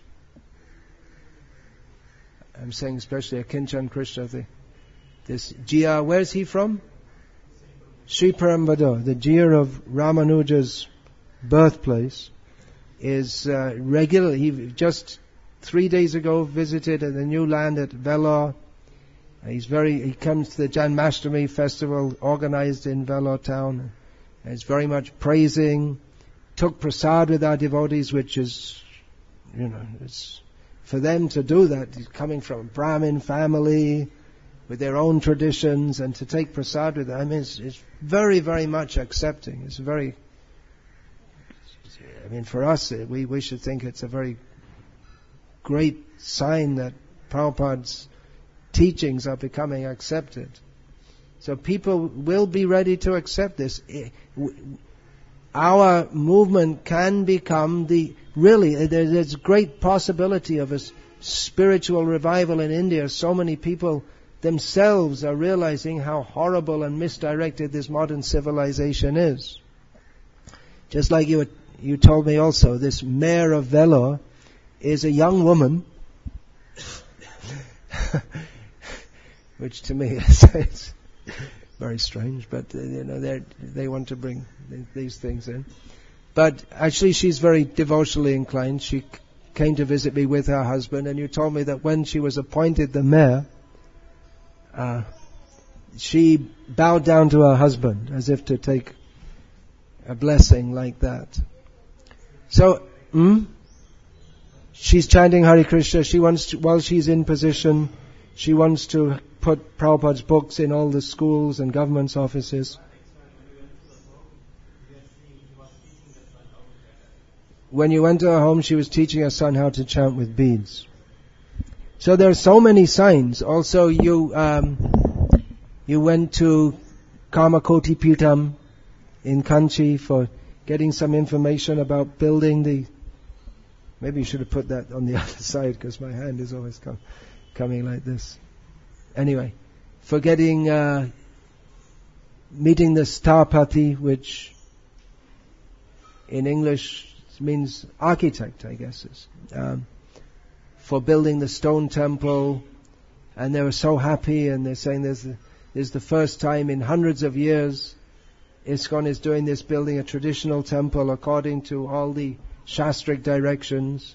I'm saying especially Akinchan Krishna. This Jia, where's he from? Sri Perambador. The Jia of Ramanuja's birthplace is regularly. He just 3 days ago visited the new land at Vellore. He comes to the Janmashtami festival organized in Vellore town. And he's very much praising. Took prasad with our devotees, which is, it's for them to do that. He's coming from a Brahmin family with their own traditions, and to take prasad with them is very, very much accepting. It's for us, we should think it's a very great sign that Prabhupada's teachings are becoming accepted. So people will be ready to accept this. Our movement can become there's great possibility of a spiritual revival in India. So many people themselves are realizing how horrible and misdirected this modern civilization is. Just like you told me also, this mayor of Vellore is a young woman, which to me is very strange, but they want to bring these things in. But actually she's very devotionally inclined. She came to visit me with her husband, and you told me that when she was appointed the mayor, she bowed down to her husband as if to take a blessing like that. So, she's chanting Hare Krishna. She wants to, while she's in position, she wants to put Prabhupada's books in all the schools and government's offices. When you went to her home, she was teaching her son how to chant with beads. So there are so many signs. Also, you went to Kamakoti Pitam in Kanchi for getting some information about building maybe you should have put that on the other side, because my hand is always coming like this. Anyway, for getting, meeting the Stapati, which in English means architect, I guess, for building the stone temple, and they were so happy, and they're saying this is the first time in hundreds of years ISKCON is doing this, building a traditional temple according to all the Shastric directions.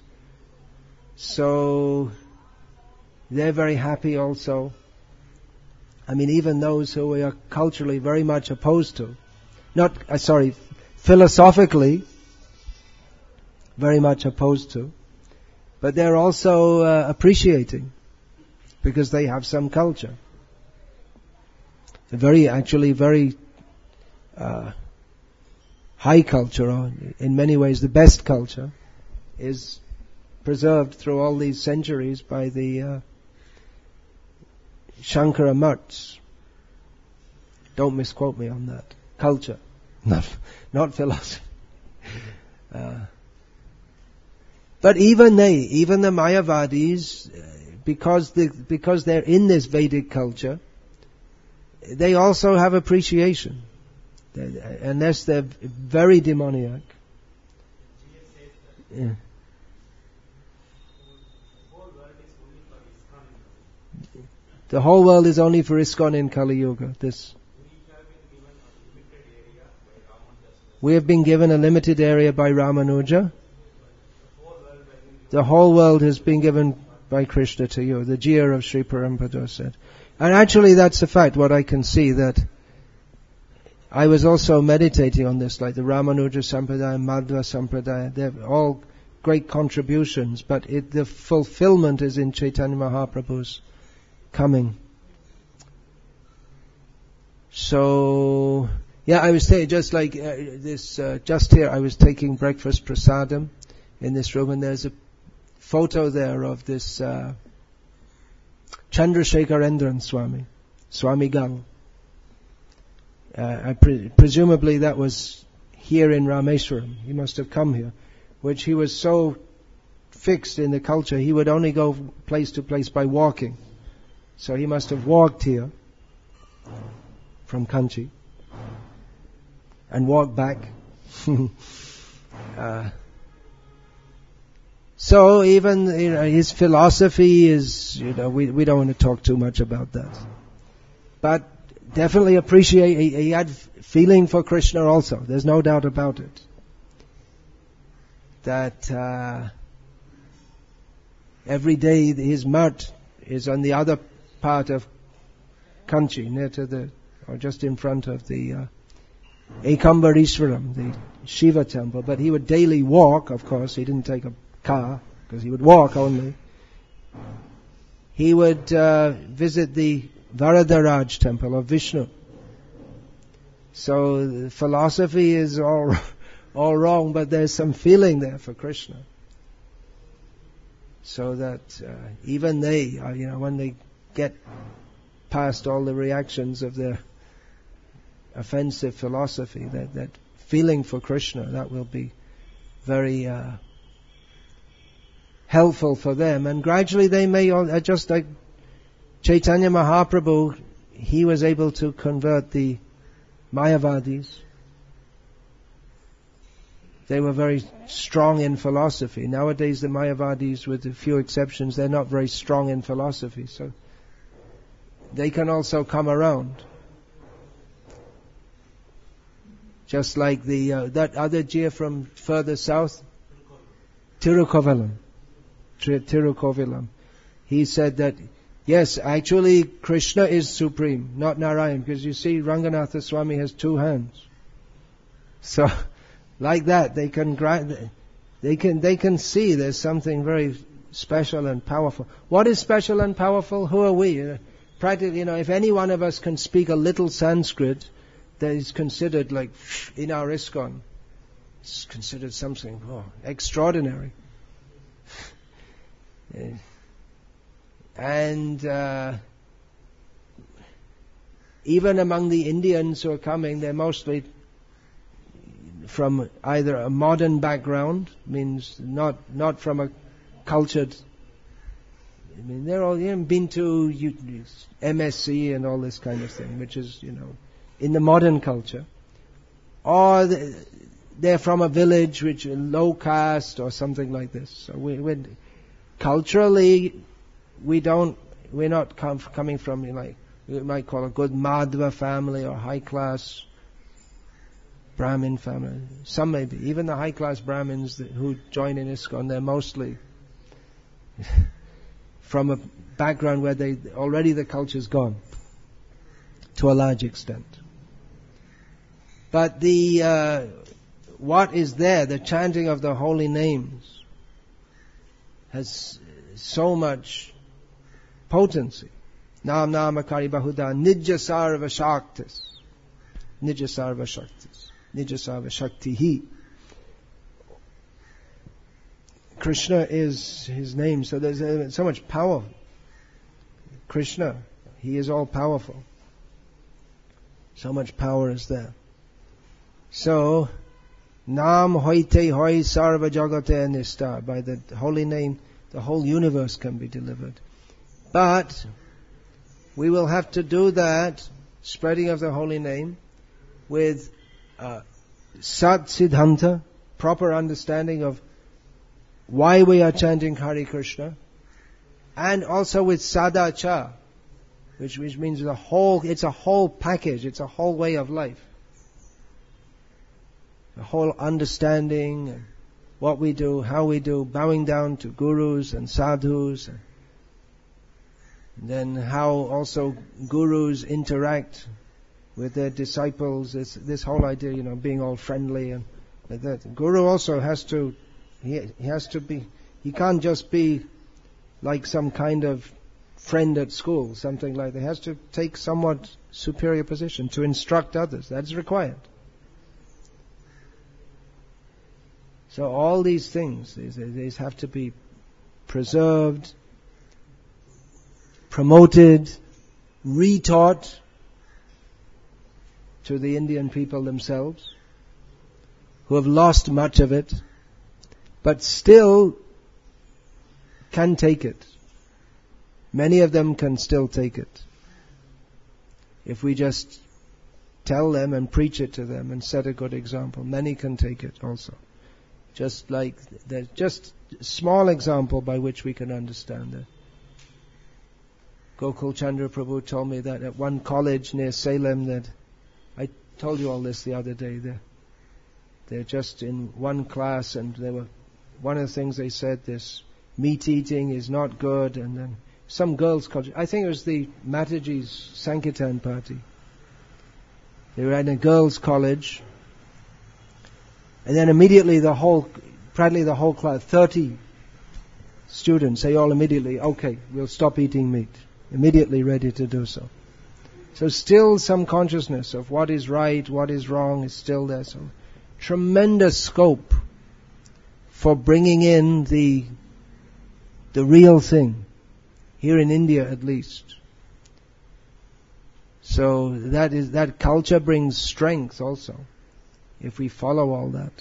So they're very happy also. Even those who we are culturally very much opposed to, philosophically very much opposed to, but they're also appreciating, because they have some culture. Very high culture, or in many ways the best culture, is preserved through all these centuries by the Shankara Mats. Don't misquote me on that. Culture, not philosophy. But even the Mayavadis, because they're in this Vedic culture, they also have appreciation, unless they're very demoniac. Yeah. The whole world is only for ISKCON in Kali Yuga. We have been given a limited area by Ramanuja. The whole world has been given by Krishna to you. The Jia of Sri Perambador said. And actually that's a fact, what I can see, that I was also meditating on this, like the Ramanuja Sampradaya, Madhva Sampradaya, they're all great contributions, but the fulfillment is in Chaitanya Mahaprabhu's coming. So, I was saying, just like just here, I was taking breakfast prasadam in this room, and there's a photo there of this Chandrasekharendran Swami Gal. Presumably that was here in Rameswaram. He must have come here, which he was so fixed in the culture, he would only go place to place by walking. So he must have walked here from Kanchi. and walk back. So even his philosophy is, we don't want to talk too much about that. But definitely appreciate, he had feeling for Krishna also. There's no doubt about it. That every day his mat is on the other part of Kanchi, near to or just in front of the Ekambariswaram, the Shiva temple. But he would daily walk, of course. He didn't take a car, because he would walk only. He would visit the Varadaraj temple of Vishnu. So the philosophy is all wrong, but there's some feeling there for Krishna. So that even they, when they get past all the reactions of their offensive philosophy, that feeling for Krishna, that will be very helpful for them. And gradually they may, just like Chaitanya Mahaprabhu, he was able to convert the Mayavadis. They were very strong in philosophy. Nowadays the Mayavadis, with a few exceptions, they're not very strong in philosophy. So they can also come around. Just like that other Jia from further south, Tirukovalam. He said that, yes, actually Krishna is supreme, not Narayan, because you see Ranganatha Swami has two hands. So, like that, they can see there's something very special and powerful. What is special and powerful? Who are we? Practically, if any one of us can speak a little Sanskrit, that is considered like, in our ISKCON, it's considered something extraordinary. And even among the Indians who are coming, they're mostly from either a modern background, means not from a cultured. They're all been to MSc and all this kind of thing, which is in the modern culture, or they're from a village which is low caste or something like this. So culturally, we're not coming from we might call a good Madhva family or high class Brahmin family. Some maybe. Even the high class Brahmins who join in ISKCON, they're mostly from a background where already the culture's gone to a large extent. But what is there, the chanting of the holy names, has so much potency. Nam namakari bahuda nijya sarva shaktis. Nijya sarva shaktis. Nijya sarva shaktihi. Krishna is his name, so there's so much power. Krishna, he is all powerful. So much power is there. So, Nam hoite hoi sarva jagate nista. By the holy name, the whole universe can be delivered. But we will have to do that, spreading of the holy name, with Sat Siddhanta, proper understanding of why we are chanting Hare Krishna, and also with Sadacha, which means it's a whole package, it's a whole way of life. The whole understanding, and what we do, how we do, bowing down to gurus and sadhus, and then how also gurus interact with their disciples. This whole idea, being all friendly and like that. The guru also has to, he can't just be like some kind of friend at school, something like that. He has to take somewhat superior position to instruct others. That's required. So all these things, these have to be preserved, promoted, retaught to the Indian people themselves, who have lost much of it, but still can take it. Many of them can still take it. If we just tell them and preach it to them and set a good example. Many can take it also. Just like there's just a small example by which we can understand it. Gokul Chandra Prabhu told me that at one college near Salem, that I told you all this the other day, they're just in one class, and one of the things they said, this meat eating is not good, and then some girls' college, I think it was the Mataji's Sankirtan party. They were at a girls' college, and then immediately practically the whole class, 30 students, they all immediately, okay, we'll stop eating meat. Immediately ready to do so. So still some consciousness of what is right, what is wrong is still there. So tremendous scope for bringing in the real thing, here in India at least. So that culture brings strength also. If we follow all that,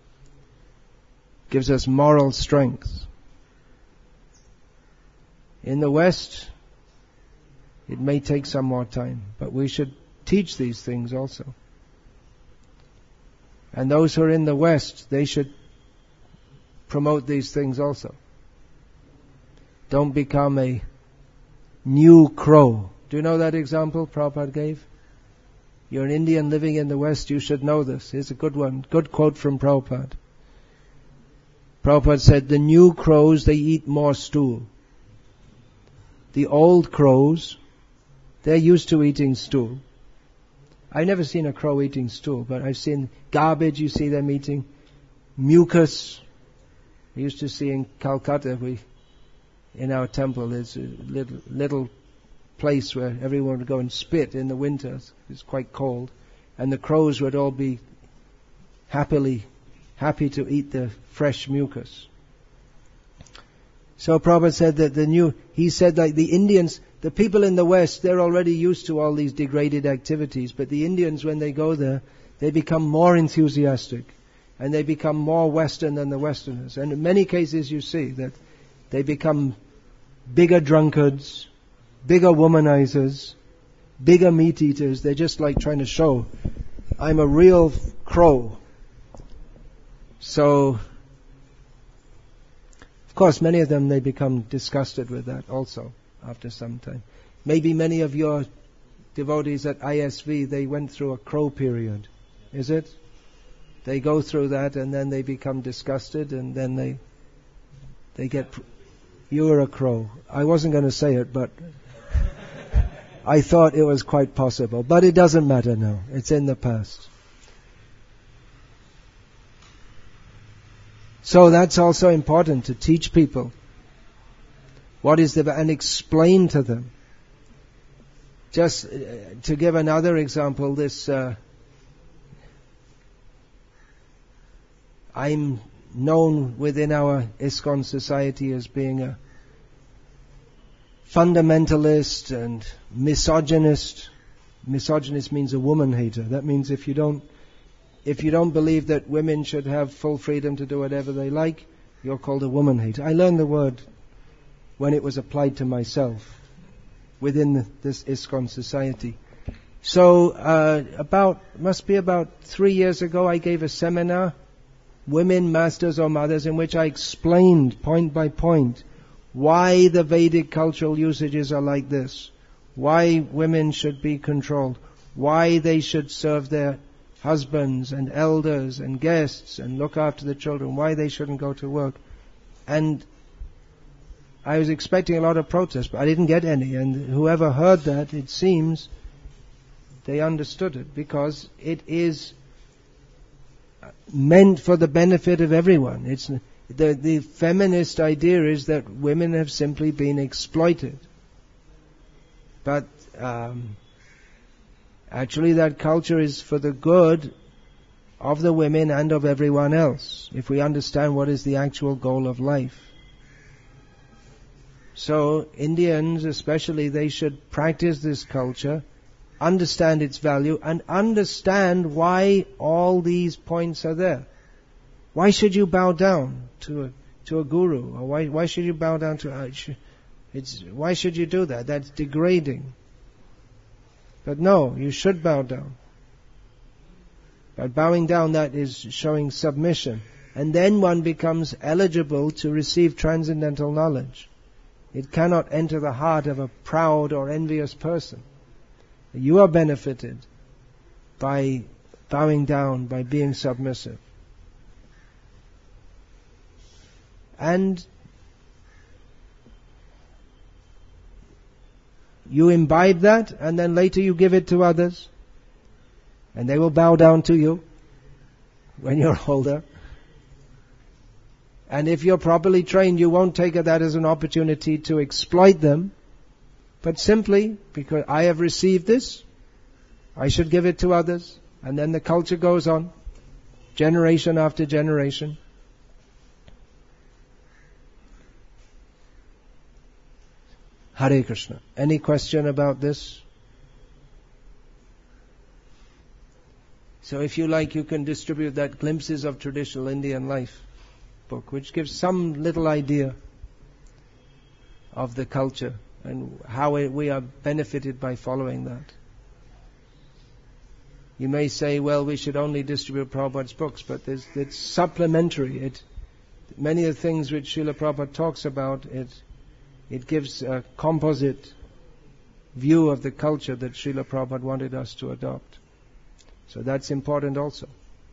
gives us moral strength. In the West, it may take some more time, but we should teach these things also. And those who are in the West, they should promote these things also. Don't become a new crow. Do you know that example Prabhupada gave? You're an Indian living in the West, you should know this. Here's a good one, good quote from Prabhupada. Prabhupada said, the new crows, they eat more stool. The old crows, they're used to eating stool. I've never seen a crow eating stool, but I've seen garbage, you see them eating. Mucus. We used to see in Calcutta, in our temple, there's a little place where everyone would go and spit in the winters. It's quite cold. And the crows would all be happy to eat the fresh mucus. So Prabhupada said that he said like the Indians, the people in the West, they're already used to all these degraded activities, but the Indians, when they go there, they become more enthusiastic, and they become more Western than the Westerners. And in many cases you see that they become bigger drunkards, bigger womanizers, bigger meat eaters. They're just like trying to show, I'm a real crow. So, of course, many of them, they become disgusted with that also after some time. Maybe many of your devotees at ISV, they went through a crow period. Is it? They go through that and then they become disgusted, and then they get, you're a crow. I wasn't going to say it, but I thought it was quite possible. But it doesn't matter now. It's in the past. So that's also important, to teach people what is and explain to them. Just to give another example, I'm known within our ISKCON society as being a fundamentalist and misogynist. Misogynist means a woman hater. That means if you don't believe that women should have full freedom to do whatever they like, you're called a woman hater. I learned the word when it was applied to myself within this ISKCON society. So must be about 3 years ago, I gave a seminar, Women, Masters or Mothers, in which I explained point by point why the Vedic cultural usages are like this, why women should be controlled, why they should serve their husbands and elders and guests and look after the children, why they shouldn't go to work. And I was expecting a lot of protest, but I didn't get any. And whoever heard that, it seems, they understood it, because it is meant for the benefit of everyone. It's the feminist idea is that women have simply been exploited. But actually that culture is for the good of the women and of everyone else, if we understand what is the actual goal of life. So Indians especially, they should practice this culture, understand its value, and understand why all these points are there. Why should you bow down to a guru? Or why should you bow down to why should you do that? That's degrading. But no, you should bow down. By bowing down, that is showing submission. And then one becomes eligible to receive transcendental knowledge. It cannot enter the heart of a proud or envious person. You are benefited by bowing down, by being submissive. And you imbibe that, and then later you give it to others, and they will bow down to you when you're older. And if you're properly trained, you won't take that as an opportunity to exploit them, but simply because I have received this, I should give it to others. And then the culture goes on, generation after generation. Hare Krishna. Any question about this? So if you like, you can distribute that Glimpses of Traditional Indian Life book, which gives some little idea of the culture and how we are benefited by following that. You may say, well, we should only distribute Prabhupada's books, but it's supplementary. Many of the things which Srila Prabhupada talks about, it gives a composite view of the culture that Srila Prabhupada wanted us to adopt. So that's important also.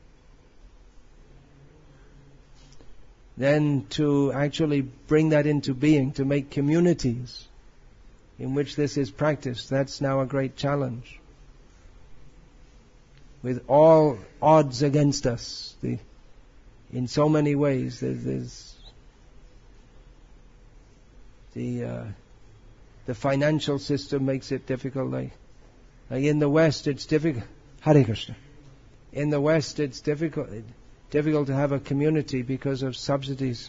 Then to actually bring that into being, to make communities in which this is practiced, that's now a great challenge. With all odds against us, in so many ways, there's the financial system makes it difficult. Like in the West, it's difficult. Hare Krishna. In the West, it's difficult to have a community because of subsidies.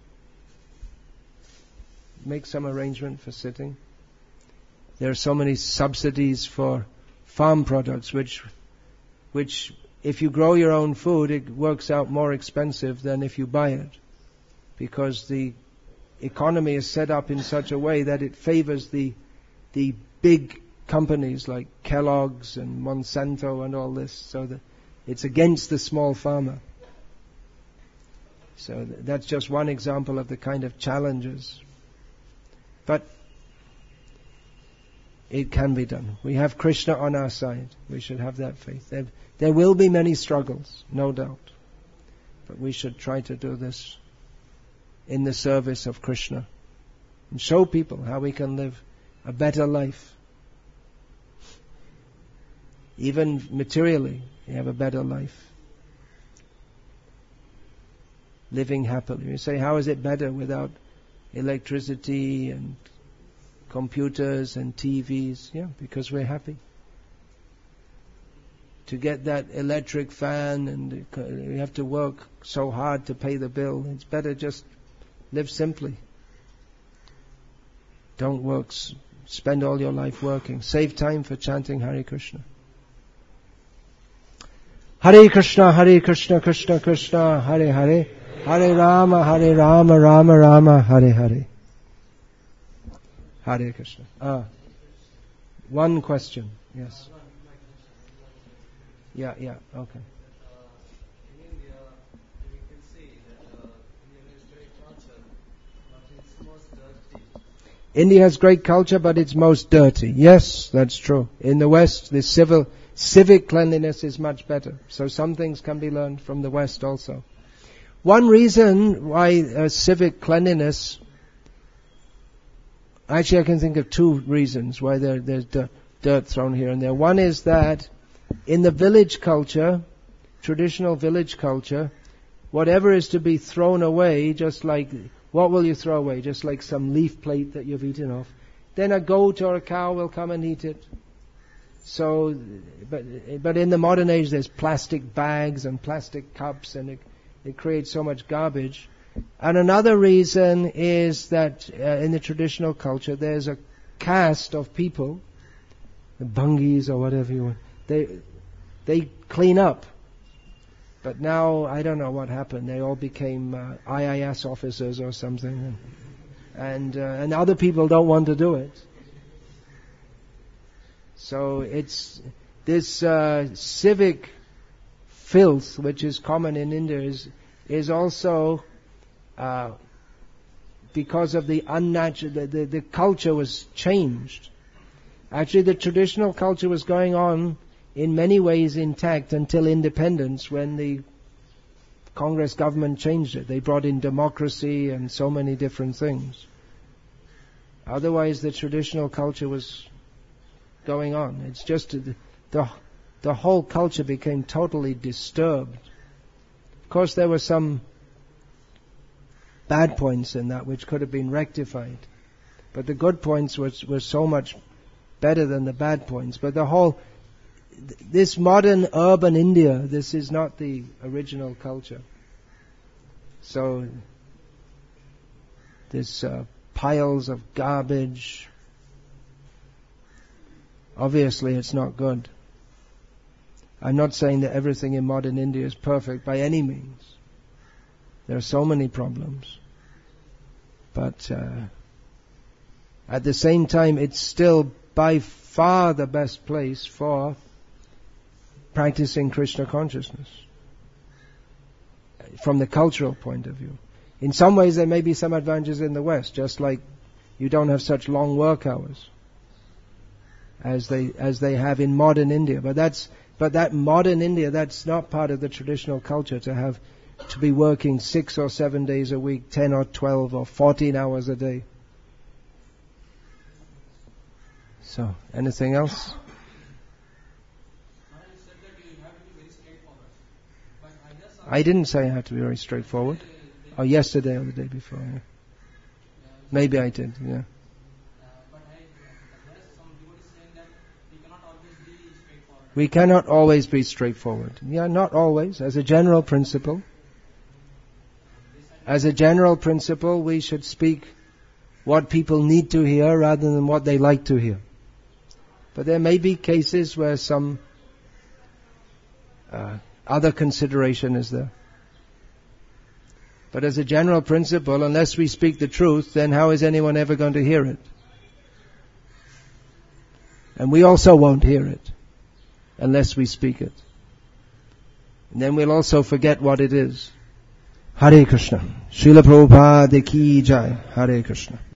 Make some arrangement for sitting. There are so many subsidies for farm products, which if you grow your own food, it works out more expensive than if you buy it, because the economy is set up in such a way that it favors the big companies like Kellogg's and Monsanto and all this, so that it's against the small farmer. So that's just one example of the kind of challenges. But it can be done. We have Krishna on our side. We should have that faith. There will be many struggles, no doubt. But we should try to do this in the service of Krishna and show people how we can live a better life. Even materially, you have a better life. Living happily. You say, how is it better without electricity and computers and TVs? Yeah, because we're happy. To get that electric fan, and you have to work so hard to pay the bill. It's better just live simply. Don't work, spend all your life working. Save time for chanting Hare Krishna. Hare Krishna, Krishna Krishna, Hare Hare, Hare Rama, Rama Rama, Hare Hare. Hare Krishna. One question, yes. Yeah, okay. In India, we can see that India has great culture, but it's most dirty. India has great culture, but it's most dirty. Yes, that's true. In the West, the civic cleanliness is much better. So some things can be learned from the West also. One reason why civic cleanliness, actually I can think of two reasons why there's dirt thrown here and there. One is that in the village culture, traditional village culture, whatever is to be thrown away, just like, what will you throw away? Just like some leaf plate that you've eaten off. Then a goat or a cow will come and eat it. So, but in the modern age there's plastic bags and plastic cups, and it creates so much garbage. And another reason is that in the traditional culture there's a caste of people, the Bungis or whatever you want, they clean up. But now, I don't know what happened. They all became IIS officers or something. And other people don't want to do it. So it's this civic filth which is common in India is also because of the unnatural, the culture was changed. Actually, the traditional culture was going on in many ways intact until independence, when the Congress government changed it. They brought in democracy and so many different things. Otherwise, the traditional culture was going on. It's just the whole culture became totally disturbed. Of course, there were some bad points in that which could have been rectified, but the good points were so much better than the bad points. But this modern urban India, this is not the original culture. So this piles of garbage, obviously it's not good. I'm not saying that everything in modern India is perfect by any means. There are so many problems. But at the same time, it's still by far the best place for practicing Krishna consciousness from the cultural point of view. In some ways there may be some advantages in the West, just like you don't have such long work hours as they have in modern India. But that modern India, that's not part of the traditional culture to be working 6 or 7 days a week, 10 or 12 or 14 hours a day. So, anything else? I didn't say I had to be very straightforward. Oh, yesterday or the day before. Yeah. Maybe I did, yeah. We cannot always be straightforward. Yeah, not always. As a general principle, we should speak what people need to hear rather than what they like to hear. But there may be cases where some other consideration is there. But as a general principle, unless we speak the truth, then how is anyone ever going to hear it? And we also won't hear it unless we speak it. And then we'll also forget what it is. Hare Krishna. Srila Prabhupada ki jai. Hare Krishna.